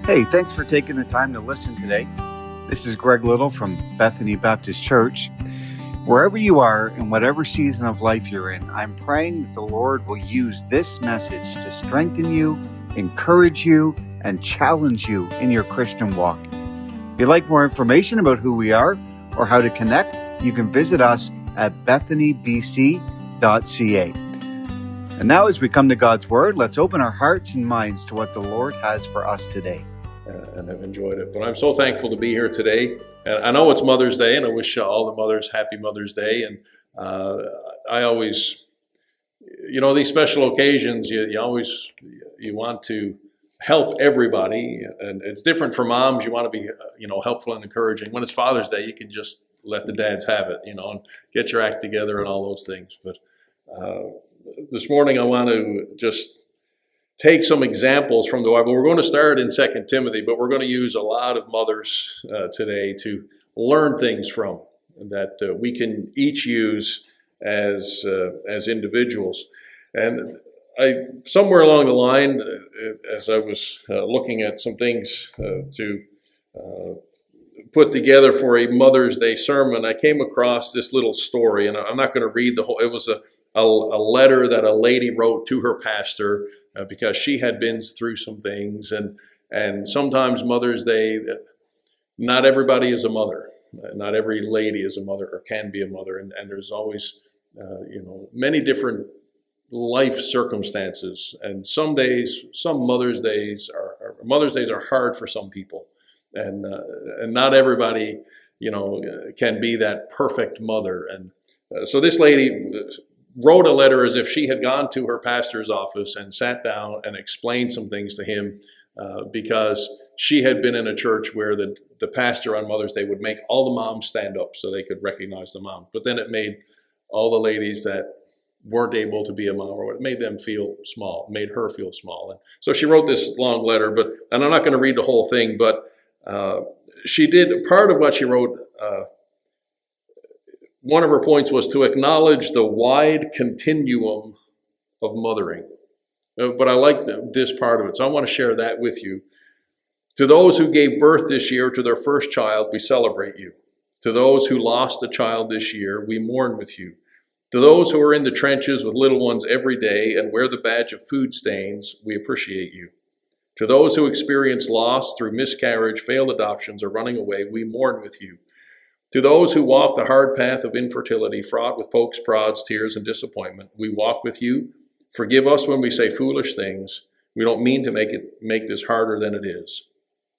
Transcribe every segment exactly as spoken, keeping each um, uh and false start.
Hey, thanks for taking the time to listen today. This is Greg Little from Bethany Baptist Church. Wherever you are, in whatever season of life you're in, I'm praying that the Lord will use this message to strengthen you, encourage you, and challenge you in your Christian walk. If you'd like more information about who we are or how to connect, you can visit us at bethany b c dot c a. And now as we come to God's Word, let's open our hearts and minds to what the Lord has for us today. Uh, and have enjoyed it. But I'm so thankful to be here today. And I know it's Mother's Day, and I wish all the mothers happy Mother's Day. And uh, I always, you know, these special occasions, you, you always, you want to help everybody. And it's different for moms. You want to be, you know, helpful and encouraging. When it's Father's Day, you can just let the dads have it, you know, and get your act together and all those things. But uh, this morning I want to just take some examples from the Bible. We're going to start in Second Timothy, but we're going to use a lot of mothers uh, today to learn things from that uh, we can each use as uh, as individuals. And I, somewhere along the line, uh, as I was uh, looking at some things uh, to uh, put together for a Mother's Day sermon, I came across this little story, and I'm not going to read the whole. It was a, a, a letter that a lady wrote to her pastor uh, because she had been through some things, and and sometimes Mother's Day, not everybody is a mother, not every lady is a mother or can be a mother, and, and there's always uh, you know many different life circumstances, and some days, some Mother's Days are, are Mother's Days are hard for some people. And uh, and not everybody, you know, can be that perfect mother. And uh, so this lady wrote a letter as if she had gone to her pastor's office and sat down and explained some things to him uh, because she had been in a church where the, the pastor on Mother's Day would make all the moms stand up so they could recognize the mom. But then it made all the ladies that weren't able to be a mom, or it made them feel small, made her feel small. And so she wrote this long letter, but and I'm not going to read the whole thing, but Uh, she did, part of what she wrote, uh, one of her points was to acknowledge the wide continuum of mothering. Uh, but I like this part of it, so I want to share that with you. To those who gave birth this year to their first child, we celebrate you. To those who lost a child this year, we mourn with you. To those who are in the trenches with little ones every day and wear the badge of food stains, we appreciate you. To those who experience loss through miscarriage, failed adoptions, or running away, we mourn with you. To those who walk the hard path of infertility, fraught with pokes, prods, tears, and disappointment, we walk with you. Forgive us when we say foolish things. We don't mean to make it make this harder than it is.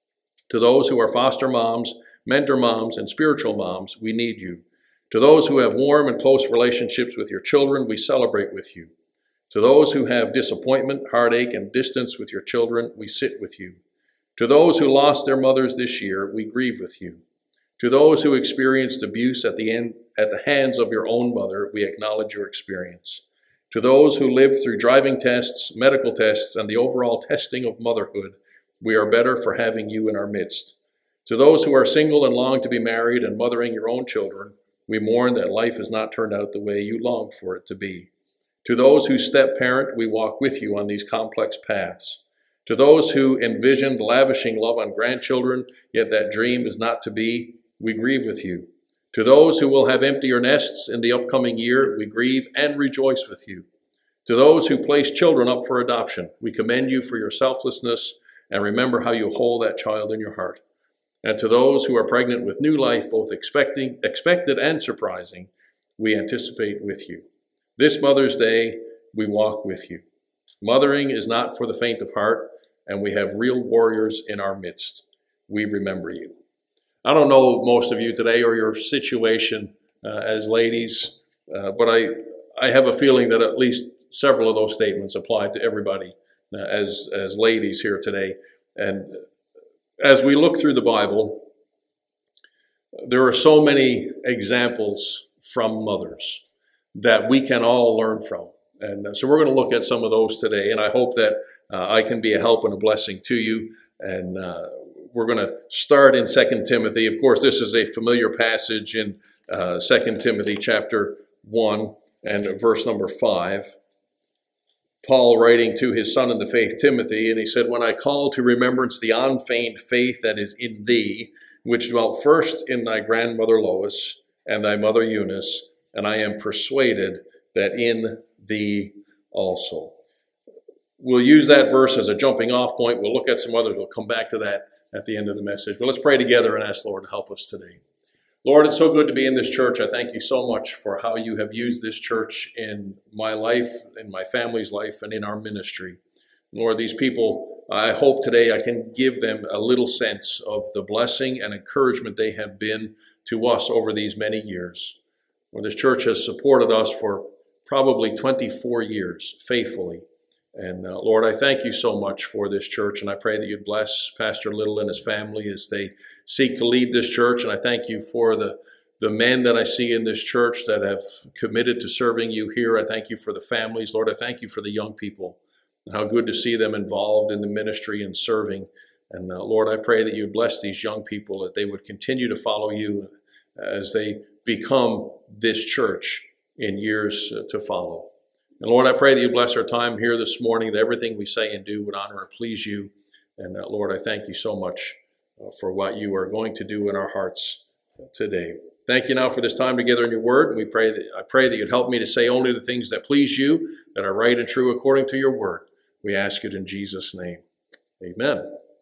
To those who are foster moms, mentor moms, and spiritual moms, we need you. To those who have warm and close relationships with your children, we celebrate with you. To those who have disappointment, heartache, and distance with your children, we sit with you. To those who lost their mothers this year, we grieve with you. To those who experienced abuse at the end, at the hands of your own mother, we acknowledge your experience. To those who lived through driving tests, medical tests, and the overall testing of motherhood, we are better for having you in our midst. To those who are single and long to be married and mothering your own children, we mourn that life has not turned out the way you longed for it to be. To those who step-parent, we walk with you on these complex paths. To those who envisioned lavishing love on grandchildren, yet that dream is not to be, we grieve with you. To those who will have emptier nests in the upcoming year, we grieve and rejoice with you. To those who place children up for adoption, we commend you for your selflessness and remember how you hold that child in your heart. And to those who are pregnant with new life, both expecting, expected and surprising, we anticipate with you. This Mother's Day, we walk with you. Mothering is not for the faint of heart, and we have real warriors in our midst. We remember you. I don't know most of you today or your situation uh, as ladies, uh, but I, I have a feeling that at least several of those statements apply to everybody uh, as, as ladies here today. And as we look through the Bible, there are so many examples from mothers that we can all learn from. And so we're going to look at some of those today, and I hope that uh, I can be a help and a blessing to you. And uh, we're going to start in Second Timothy. Of course, this is a familiar passage in uh, Second Timothy chapter one and verse number five. Paul writing to his son in the faith, Timothy, and he said, when I call to remembrance the unfeigned faith that is in thee, which dwelt first in thy grandmother Lois and thy mother Eunice, and I am persuaded that in thee also. We'll use that verse as a jumping off point. We'll look at some others. We'll come back to that at the end of the message. But let's pray together and ask the Lord to help us today. Lord, it's so good to be in this church. I thank you so much for how you have used this church in my life, in my family's life, and in our ministry. Lord, these people, I hope today I can give them a little sense of the blessing and encouragement they have been to us over these many years. Lord, this church has supported us for probably twenty-four years faithfully. And uh, Lord, I thank you so much for this church, and I pray that you bless Pastor Little and his family as they seek to lead this church. And I thank you for the, the men that I see in this church that have committed to serving you here. I thank you for the families. Lord, I thank you for the young people and how good to see them involved in the ministry and serving. And uh, Lord, I pray that you bless these young people, that they would continue to follow you as they become this church in years uh, to follow. And Lord, I pray that you bless our time here this morning, that everything we say and do would honor and please you. And uh, Lord, I thank you so much uh, for what you are going to do in our hearts today. Thank you now for this time together in your word. And we pray that I pray that you'd help me to say only the things that please you, that are right and true according to your word. We ask it in Jesus' name. Amen.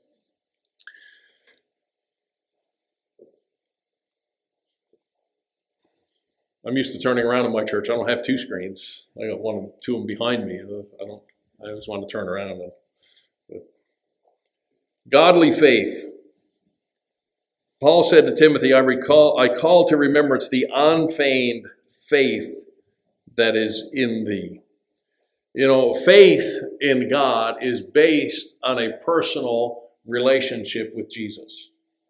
I'm used to turning around in my church. I don't have two screens. I got one, two of them behind me. I don't. I always want to turn around. And, but. Godly faith. Paul said to Timothy, "I recall. I call to remembrance the unfeigned faith that is in thee." You know, faith in God is based on a personal relationship with Jesus.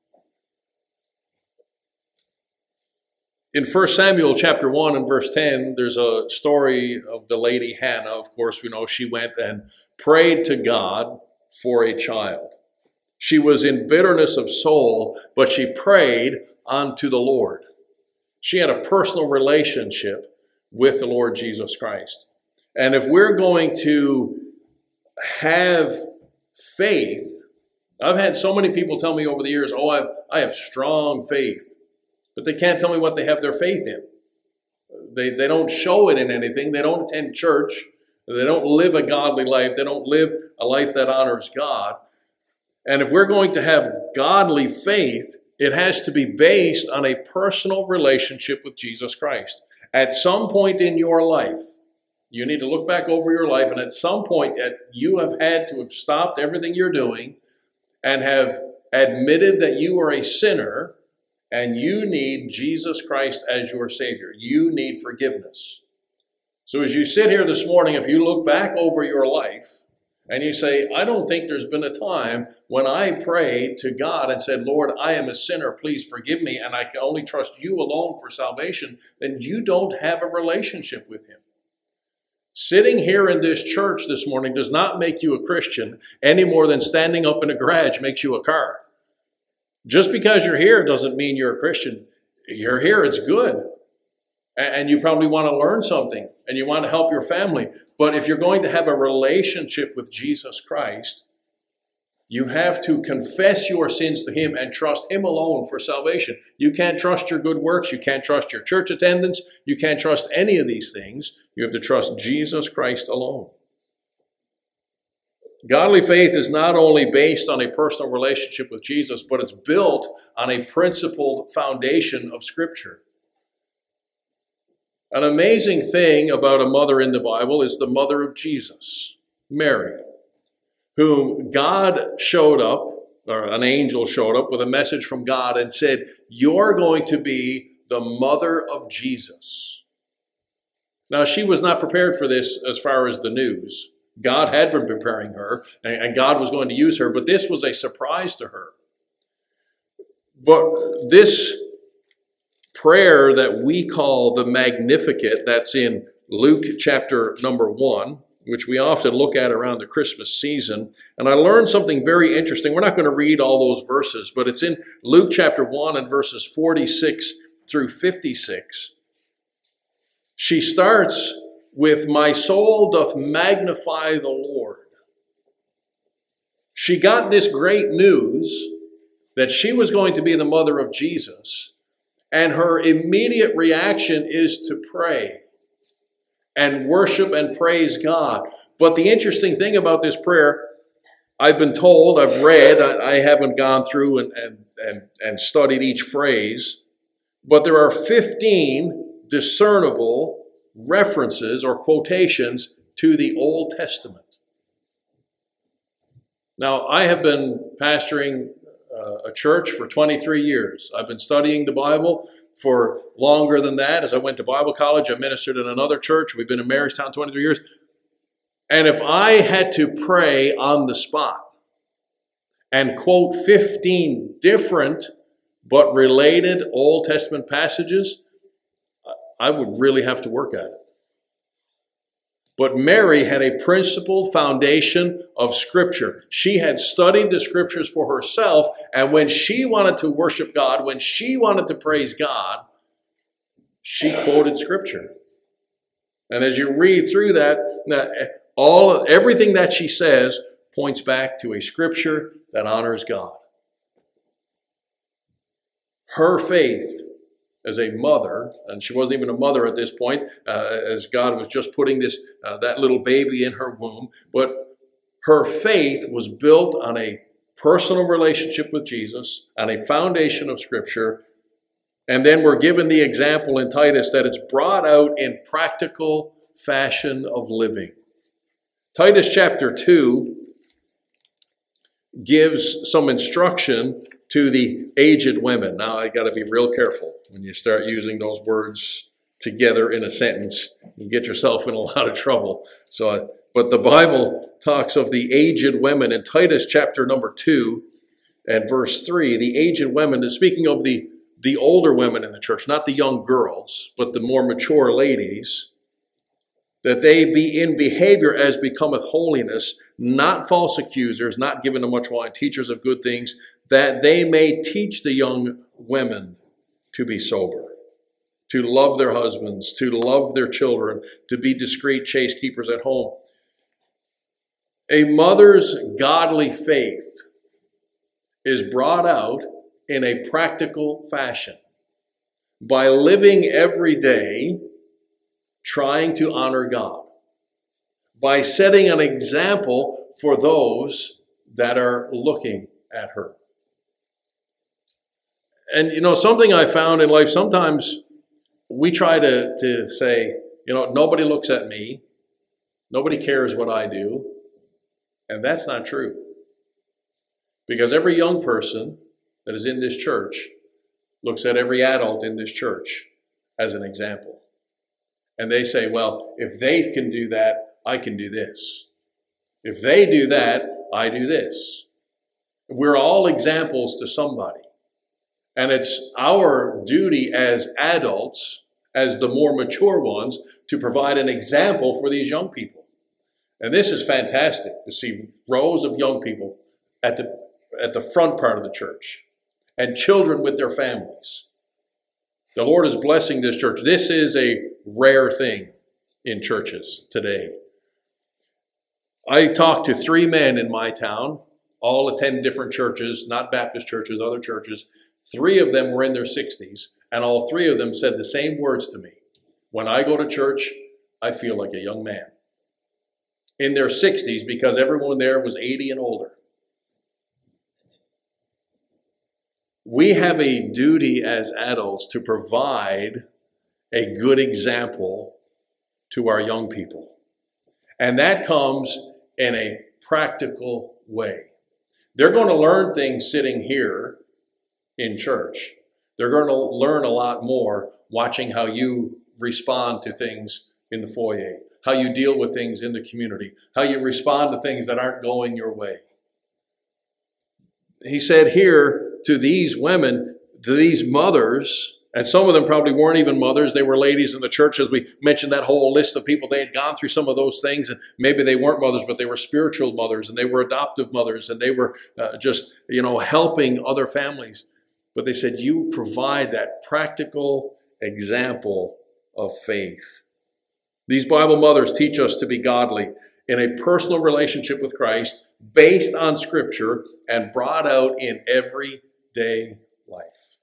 In First Samuel chapter one and verse ten, there's a story of the lady Hannah. Of course, we know she went and prayed to God for a child. She was in bitterness of soul, but she prayed unto the Lord. She had a personal relationship with the Lord Jesus Christ. And if we're going to have faith, I've had so many people tell me over the years, oh, I've, I have strong faith. But they can't tell me what they have their faith in. They, they don't show it in anything. They don't attend church. They don't live a godly life. They don't live a life that honors God. And if we're going to have godly faith, it has to be based on a personal relationship with Jesus Christ. At some point in your life, you need to look back over your life, and at some point you have had to have stopped everything you're doing and have admitted that you are a sinner. And you need Jesus Christ as your Savior. You need forgiveness. So as you sit here this morning, if you look back over your life and you say, I don't think there's been a time when I prayed to God and said, Lord, I am a sinner, please forgive me, and I can only trust you alone for salvation, then you don't have a relationship with him. Sitting here in this church this morning does not make you a Christian any more than standing up in a garage makes you a car. Just because you're here doesn't mean you're a Christian. You're here, it's good. And you probably want to learn something and you want to help your family. But if you're going to have a relationship with Jesus Christ, you have to confess your sins to him and trust him alone for salvation. You can't trust your good works. You can't trust your church attendance. You can't trust any of these things. You have to trust Jesus Christ alone. Godly faith is not only based on a personal relationship with Jesus, but it's built on a principled foundation of Scripture. An amazing thing about a mother in the Bible is the mother of Jesus, Mary, whom God showed up, or an angel showed up with a message from God and said, you're going to be the mother of Jesus. Now, she was not prepared for this as far as the news. God had been preparing her, and God was going to use her, but this was a surprise to her. But this prayer that we call the Magnificat, that's in Luke chapter number one, which we often look at around the Christmas season, and I learned something very interesting. We're not going to read all those verses, but it's in Luke chapter one and verses forty-six through fifty-six. She starts with "My soul doth magnify the Lord." She got this great news that she was going to be the mother of Jesus, and her immediate reaction is to pray and worship and praise God. But the interesting thing about this prayer, I've been told, I've read, I, I haven't gone through and, and, and, and studied each phrase, but there are fifteen discernible references or quotations to the Old Testament. Now, I have been pastoring uh, a church for twenty-three years. I've been studying the Bible for longer than that. As I went to Bible college, I ministered in another church. We've been in Marystown twenty-three years. And if I had to pray on the spot and quote fifteen different but related Old Testament passages, I would really have to work at it. But Mary had a principled foundation of Scripture. She had studied the Scriptures for herself, and when she wanted to worship God, when she wanted to praise God, she quoted Scripture. And as you read through that, all everything that she says points back to a Scripture that honors God. Her faith as a mother, and she wasn't even a mother at this point, uh, as God was just putting this uh, that little baby in her womb, but her faith was built on a personal relationship with Jesus, on a foundation of Scripture, and then we're given the example in Titus that it's brought out in practical fashion of living. Titus chapter two gives some instruction to the aged women. Now, I got to be real careful when you start using those words together in a sentence. You get yourself in a lot of trouble. So, uh, but the Bible talks of the aged women in Titus chapter number two and verse three. The aged women is speaking of the, the older women in the church, not the young girls, but the more mature ladies, that they be in behavior as becometh holiness, not false accusers, not given to much wine, teachers of good things, that they may teach the young women to be sober, to love their husbands, to love their children, to be discreet, chaste keepers at home. A mother's godly faith is brought out in a practical fashion by living every day trying to honor God, by setting an example for those that are looking at her. And, you know, something I found in life, sometimes we try to, to say, you know, nobody looks at me. Nobody cares what I do. And that's not true. Because every young person that is in this church looks at every adult in this church as an example. And they say, well, if they can do that, I can do this. If they do that, I do this. We're all examples to somebody. And it's our duty as adults, as the more mature ones, to provide an example for these young people. And this is fantastic to see rows of young people at the, at the front part of the church and children with their families. The Lord is blessing this church. This is a rare thing in churches today. I talked to three men in my town, all attend different churches, not Baptist churches, other churches. Three of them were in their sixties, and all three of them said the same words to me. When I go to church, I feel like a young man. In their sixties, because everyone there was eighty and older. We have a duty as adults to provide a good example to our young people. And that comes in a practical way. They're going to learn things sitting here in church. They're going to learn a lot more watching how you respond to things in the foyer, how you deal with things in the community, how you respond to things that aren't going your way. He said here to these women, to these mothers, and some of them probably weren't even mothers. They were ladies in the church, as we mentioned that whole list of people. They had gone through some of those things, and maybe they weren't mothers, but they were spiritual mothers, and they were adoptive mothers, and they were uh, just, you know, helping other families. But they said, you provide that practical example of faith. These Bible mothers teach us to be godly in a personal relationship with Christ based on Scripture and brought out in everyday life.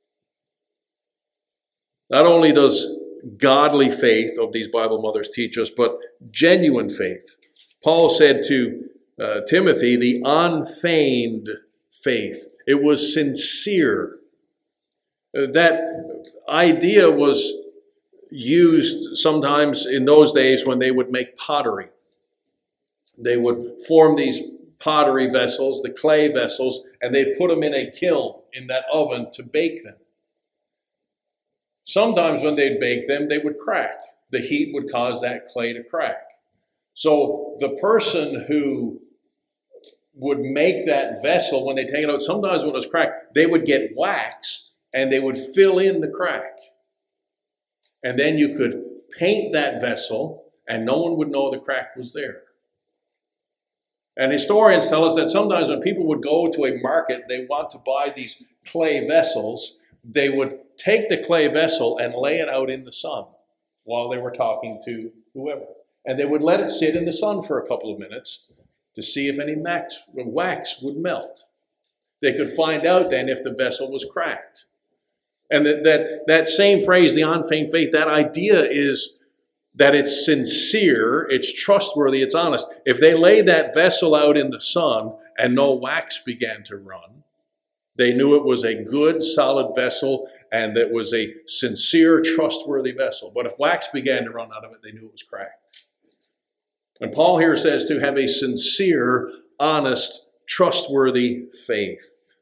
Not only does godly faith of these Bible mothers teach us, but genuine faith. Paul said to uh, Timothy, the unfeigned faith. It was sincere. Uh, that idea was used sometimes in those days when they would make pottery. They would form these pottery vessels, the clay vessels, and they'd put them in a kiln in that oven to bake them. Sometimes when they'd bake them, they would crack. The heat would cause that clay to crack. So the person who would make that vessel, when they take it out, sometimes when it was cracked, they would get wax and they would fill in the crack. And then you could paint that vessel and no one would know the crack was there. And historians tell us that sometimes when people would go to a market, they want to buy these clay vessels, they would take the clay vessel and lay it out in the sun while they were talking to whoever. And they would let it sit in the sun for a couple of minutes to see if any max, wax would melt. They could find out then if the vessel was cracked. And that, that, that same phrase, the unfeigned faith, that idea is that it's sincere, it's trustworthy, it's honest. If they laid that vessel out in the sun and no wax began to run, they knew it was a good, solid vessel and that was a sincere, trustworthy vessel. But if wax began to run out of it, they knew it was cracked. And Paul here says to have a sincere, honest, trustworthy faith.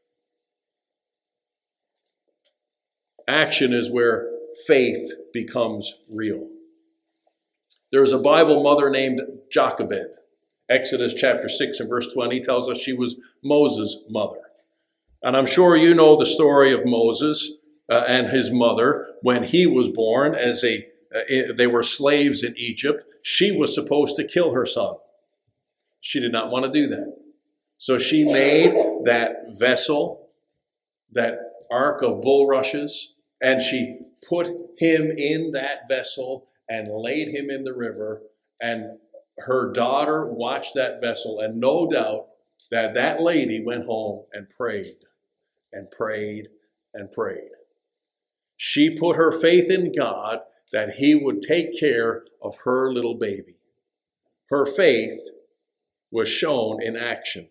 Action is where faith becomes real. There's a Bible mother named Jochebed. Exodus chapter six and verse twenty tells us she was Moses' mother. And I'm sure you know the story of Moses uh, and his mother. When he was born, as a uh, they were slaves in Egypt, she was supposed to kill her son. She did not want to do that. So she made that vessel, that ark of bulrushes, and she put him in that vessel and laid him in the river. And her daughter watched that vessel, and no doubt that that lady went home and prayed and prayed and prayed. She put her faith in God that he would take care of her little baby. Her faith was shown in action.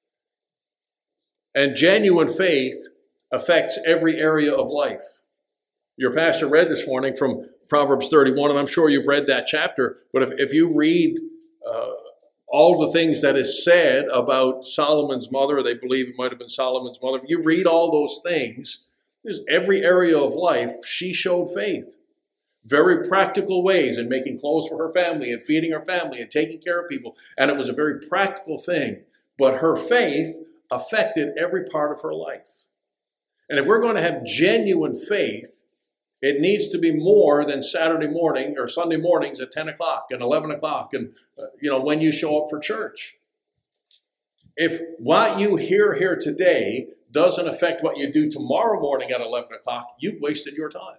And genuine faith affects every area of life. Your pastor read this morning from Proverbs thirty-one, and I'm sure you've read that chapter, but if, if you read uh, all the things that is said about Solomon's mother, they believe it might have been Solomon's mother, if you read all those things, there's every area of life she showed faith. Very practical ways in making clothes for her family and feeding her family and taking care of people. And it was a very practical thing. But her faith affected every part of her life. And if we're going to have genuine faith, it needs to be more than Saturday morning or Sunday mornings at ten o'clock and eleven o'clock and, uh, you know, when you show up for church. If what you hear here today doesn't affect what you do tomorrow morning at eleven o'clock, you've wasted your time.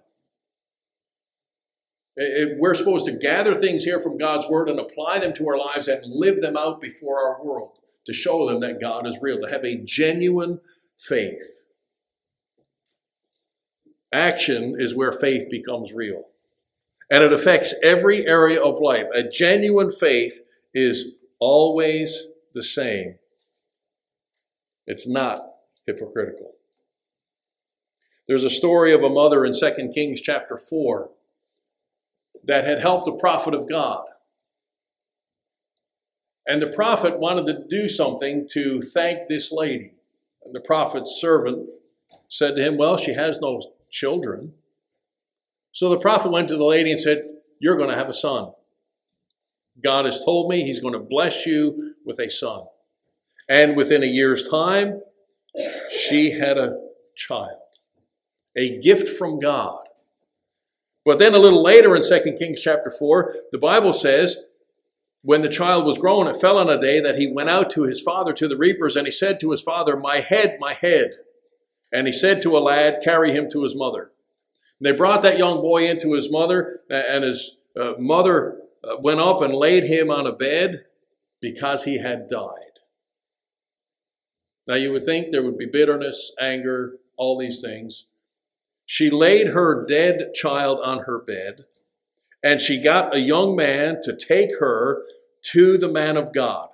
It, we're supposed to gather things here from God's Word and apply them to our lives and live them out before our world to show them that God is real, to have a genuine faith. Action is where faith becomes real. And it affects every area of life. A genuine faith is always the same. It's not hypocritical. There's a story of a mother in Second Kings chapter four that had helped a prophet of God. And the prophet wanted to do something to thank this lady. And the prophet's servant said to him, well, she has no children. So the prophet went to the lady and said, you're going to have a son. God has told me he's going to bless you with a son. And within a year's time, she had a child, a gift from God. But then a little later in Second Kings chapter four, the Bible says, when the child was grown, it fell on a day that he went out to his father to the reapers, and he said to his father, my head, my head. And he said to a lad, carry him to his mother. And they brought that young boy into his mother, and his uh, mother uh, went up and laid him on a bed because he had died. Now you would think there would be bitterness, anger, all these things. She laid her dead child on her bed, and she got a young man to take her to the man of God.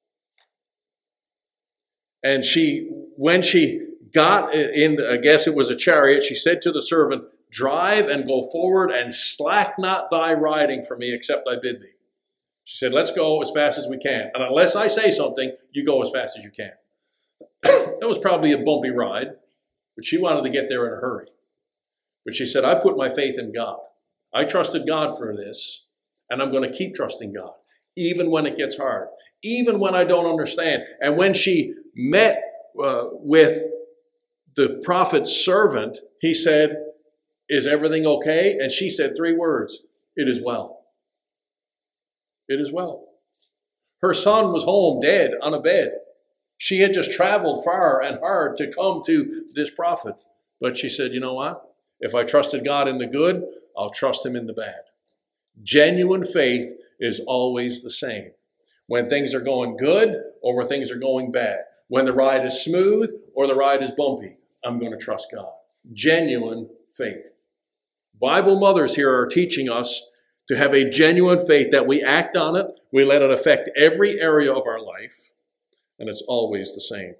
And she, when she got in, I guess it was a chariot, she said to the servant, "Drive and go forward, and slack not thy riding for me, except I bid thee." She said, "Let's go as fast as we can. And unless I say something, you go as fast as you can." That was probably a bumpy ride, but she wanted to get there in a hurry. But she said, "I put my faith in God. I trusted God for this, and I'm going to keep trusting God, even when it gets hard, even when I don't understand." And when she met uh, with the prophet's servant, he said, "Is everything okay?" And she said three words: "It is well. It is well." Her son was home dead on a bed. She had just traveled far and hard to come to this prophet. But she said, "You know what? If I trusted God in the good, I'll trust him in the bad." Genuine faith is always the same. When things are going good or when things are going bad. When the ride is smooth or the ride is bumpy, I'm going to trust God. Genuine faith. Bible mothers here are teaching us to have a genuine faith, that we act on it, we let it affect every area of our life, and it's always the same.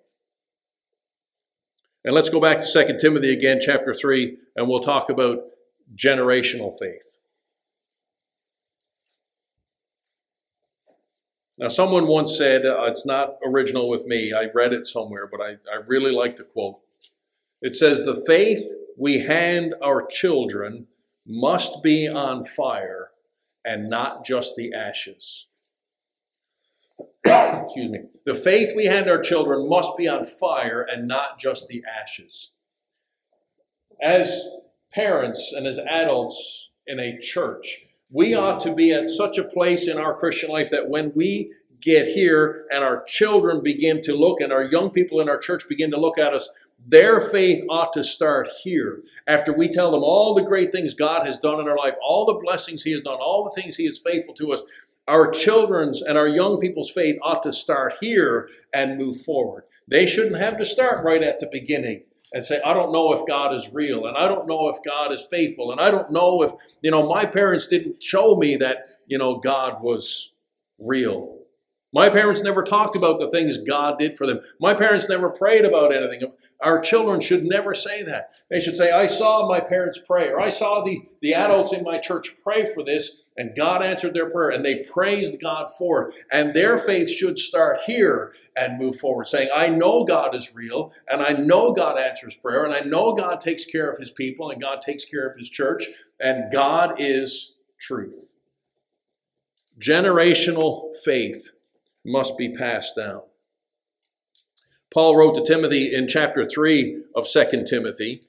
And let's go back to Second Timothy again, chapter three, and we'll talk about generational faith. Now, someone once said, uh, it's not original with me, I read it somewhere, but I, I really like the quote. It says, "The faith we hand our children must be on fire and not just the ashes." Excuse me. The faith we hand our children must be on fire and not just the ashes. As parents and as adults in a church, we ought to be at such a place in our Christian life that when we get here and our children begin to look and our young people in our church begin to look at us, their faith ought to start here. After we tell them all the great things God has done in our life, all the blessings he has done, all the things he is faithful to us, our children's and our young people's faith ought to start here and move forward. They shouldn't have to start right at the beginning and say, "I don't know if God is real, and I don't know if God is faithful, and I don't know if, you know, my parents didn't show me that, you know, God was real. My parents never talked about the things God did for them. My parents never prayed about anything." Our children should never say that. They should say, "I saw my parents pray," or "I saw the, the adults in my church pray for this, and God answered their prayer, and they praised God for it." And their faith should start here and move forward, saying, "I know God is real, and I know God answers prayer, and I know God takes care of his people, and God takes care of his church, and God is truth." Generational faith must be passed down. Paul wrote to Timothy in chapter three of Second Timothy.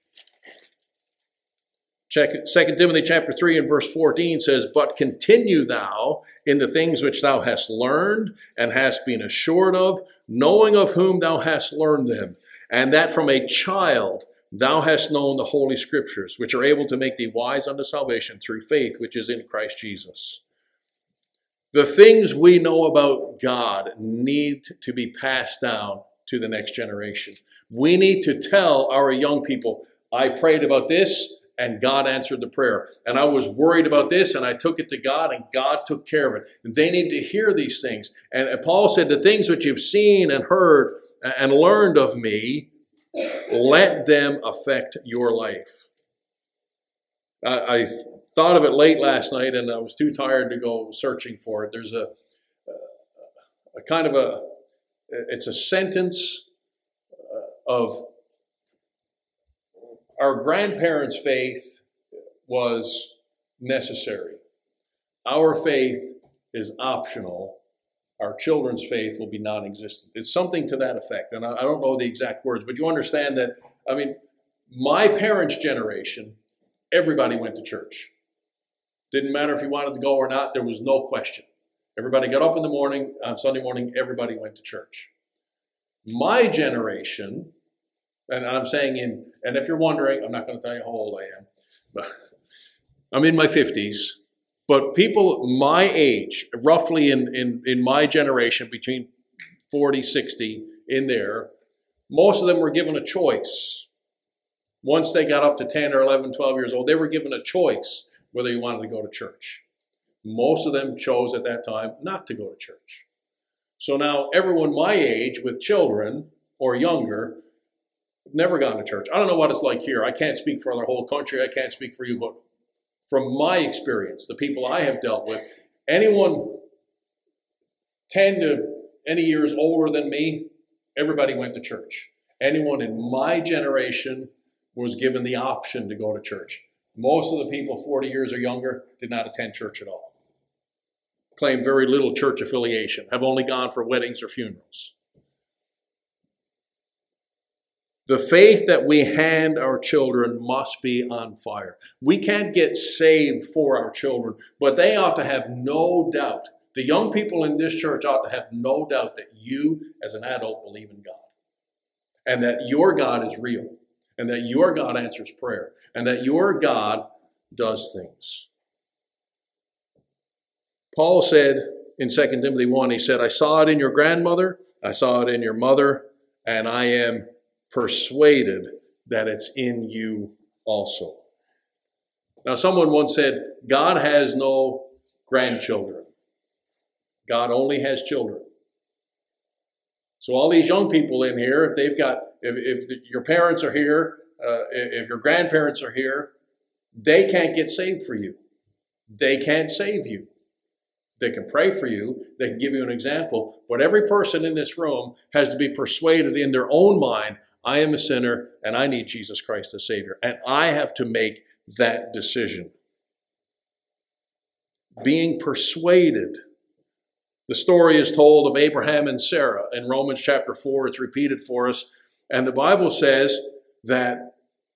Second Timothy chapter three and verse fourteen says, "But continue thou in the things which thou hast learned and hast been assured of, knowing of whom thou hast learned them, and that from a child thou hast known the holy scriptures, which are able to make thee wise unto salvation through faith which is in Christ Jesus." The things we know about God need to be passed down to the next generation. We need to tell our young people, "I prayed about this and God answered the prayer. And I was worried about this and I took it to God and God took care of it." And they need to hear these things. And Paul said, "The things which you've seen and heard and learned of me, let them affect your life." I, I thought of it late last night and I was too tired to go searching for it. There's a, a kind of a, it's a sentence of our grandparents' faith was necessary. Our faith is optional. Our children's faith will be non-existent. It's something to that effect. And I, I don't know the exact words, but you understand that, I mean, my parents' generation, everybody went to church. Didn't matter if you wanted to go or not, there was no question. Everybody got up in the morning, on Sunday morning, everybody went to church. My generation, and I'm saying in, and if you're wondering, I'm not going to tell you how old I am, but I'm in my fifties. But people my age, roughly in, in, in my generation, between forty, sixty, in there, most of them were given a choice. Once they got up to ten or eleven, twelve years old, they were given a choice whether you wanted to go to church. Most of them chose at that time not to go to church. So now everyone my age with children or younger never gone to church. I don't know what it's like here. I can't speak for the whole country. I can't speak for you, but from my experience, the people I have dealt with, anyone ten to any years older than me, everybody went to church. Anyone in my generation was given the option to go to church. Most of the people forty years or younger did not attend church at all. Claim very little church affiliation, have only gone for weddings or funerals. The faith that we hand our children must be on fire. We can't get saved for our children, but they ought to have no doubt. The young people in this church ought to have no doubt that you, as an adult, believe in God. And that your God is real. And that your God answers prayer. And that your God does things. Paul said in Second Timothy one, he said, I saw it in your grandmother, I saw it in your mother, and I am persuaded that it's in you also. Now, someone once said, God has no grandchildren. God only has children. So all these young people in here, if they've got, if, if the, your parents are here, uh, if your grandparents are here, they can't get saved for you. They can't save you. They can pray for you. They can give you an example. But every person in this room has to be persuaded in their own mind, I am a sinner and I need Jesus Christ as Savior. And I have to make that decision. Being persuaded. The story is told of Abraham and Sarah in Romans chapter four. It's repeated for us. And the Bible says that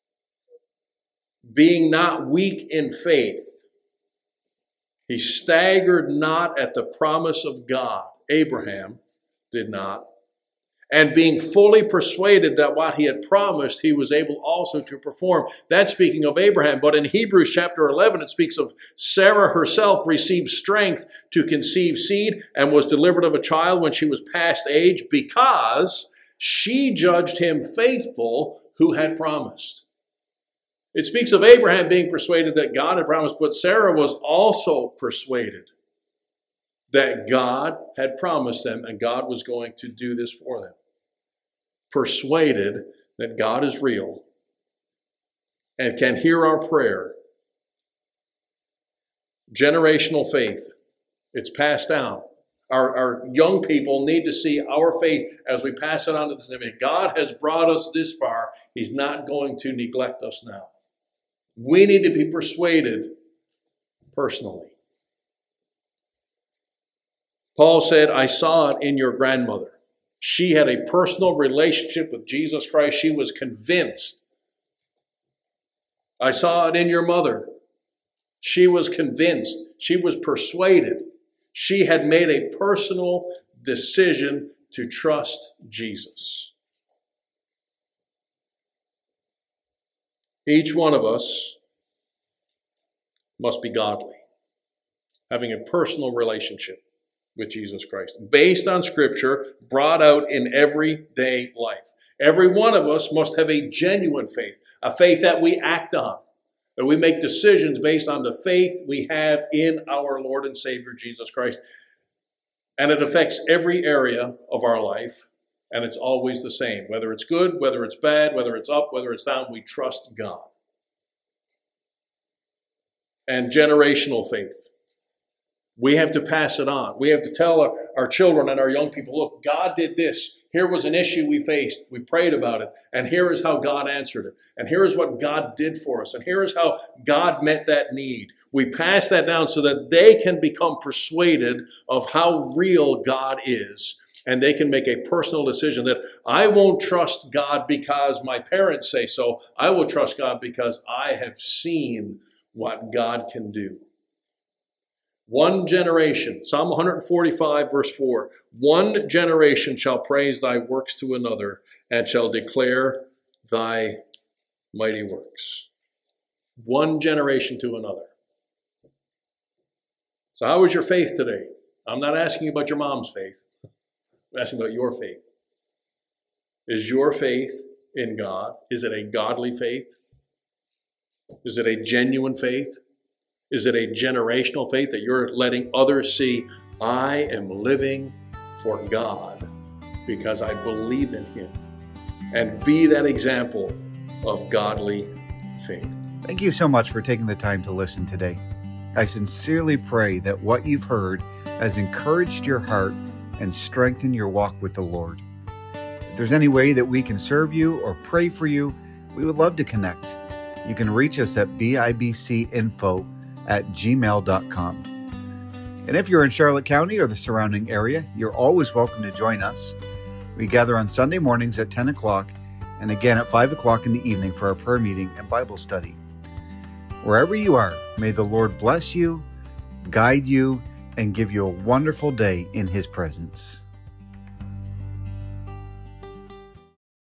being not weak in faith, he staggered not at the promise of God. Abraham did not. And being fully persuaded that what he had promised, he was able also to perform. That's speaking of Abraham. But in Hebrews chapter eleven, it speaks of Sarah herself received strength to conceive seed and was delivered of a child when she was past age because she judged him faithful who had promised. It speaks of Abraham being persuaded that God had promised, but Sarah was also persuaded that God had promised them and God was going to do this for them. Persuaded that God is real and can hear our prayer. Generational faith. It's passed down. Our, our young people need to see our faith as we pass it on to the next. God has brought us this far. He's not going to neglect us now. We need to be persuaded personally. Paul said, I saw it in your grandmother. She had a personal relationship with Jesus Christ. She was convinced. I saw it in your mother. She was convinced. She was persuaded. She had made a personal decision to trust Jesus. Each one of us must be godly, having a personal relationship with Jesus Christ, based on Scripture, brought out in everyday life. Every one of us must have a genuine faith, a faith that we act on, that we make decisions based on the faith we have in our Lord and Savior, Jesus Christ. And it affects every area of our life, and it's always the same. Whether it's good, whether it's bad, whether it's up, whether it's down, we trust God. And generational faith. We have to pass it on. We have to tell our, our children and our young people, look, God did this. Here was an issue we faced. We prayed about it. And here is how God answered it. And here is what God did for us. And here is how God met that need. We pass that down so that they can become persuaded of how real God is. And they can make a personal decision that I won't trust God because my parents say so. I will trust God because I have seen what God can do. One generation, Psalm one forty-five, verse four, one generation shall praise thy works to another and shall declare thy mighty works. One generation to another. So how is your faith today? I'm not asking you about your mom's faith. I'm asking about your faith. Is your faith in God? Is it a godly faith? Is it a genuine faith? Is it a generational faith that you're letting others see, I am living for God because I believe in Him? And be that example of godly faith. Thank you so much for taking the time to listen today. I sincerely pray that what you've heard has encouraged your heart and strengthened your walk with the Lord. If there's any way that we can serve you or pray for you, we would love to connect. You can reach us at bibcinfo at gmail dot com. And if you're in Charlotte County or the surrounding area, you're always welcome to join us. We gather on Sunday mornings at ten o'clock and again at five o'clock in the evening for our prayer meeting and Bible study. Wherever you are, may the Lord bless you, guide you, and give you a wonderful day in His presence.